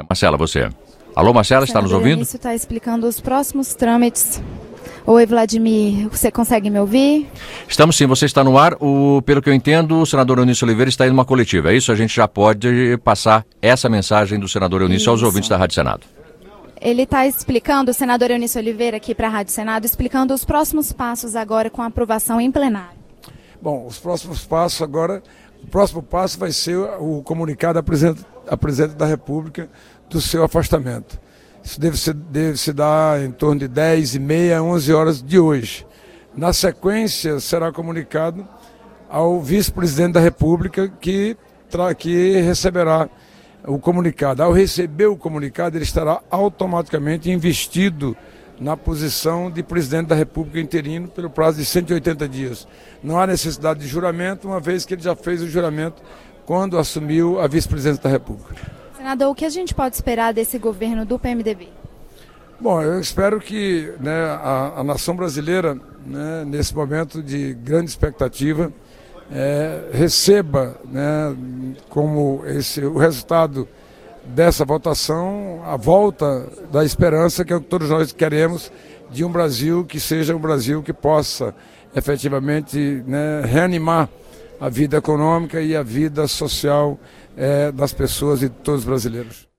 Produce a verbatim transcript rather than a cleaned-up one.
Goiânia. Marcela, você. Alô, Marcela, está nos ouvindo? Isso está explicando os próximos trâmites. Oi, Vladimir, você consegue me ouvir? Estamos sim, você está no ar. O, pelo que eu entendo, o senador Eunício Oliveira está em uma coletiva. É isso? A gente já pode passar essa mensagem do senador Eunício isso. aos ouvintes da Rádio Senado. Ele está explicando, o senador Eunício Oliveira aqui para a Rádio Senado, explicando os próximos passos agora com a aprovação em plenário. Bom, os próximos passos agora, o próximo passo vai ser o comunicado à presidente, à presidente da República do seu afastamento. Isso deve se, deve se dar em torno de dez e meia, onze horas de hoje. Na sequência, será comunicado ao vice-presidente da República que, que receberá o comunicado. Ao receber o comunicado, ele estará automaticamente investido na posição de presidente da República interino pelo prazo de cento e oitenta dias. Não há necessidade de juramento, uma vez que ele já fez o juramento quando assumiu a vice-presidência da República. Senador, o que a gente pode esperar desse governo do P M D B? Bom, eu espero que né, a, a nação brasileira, né, nesse momento de grande expectativa, é, receba né, como esse, o resultado dessa votação a volta da esperança, que é o que todos nós queremos, de um Brasil que seja um Brasil que possa efetivamente né, reanimar a vida econômica e a vida social é, das pessoas e de todos os brasileiros.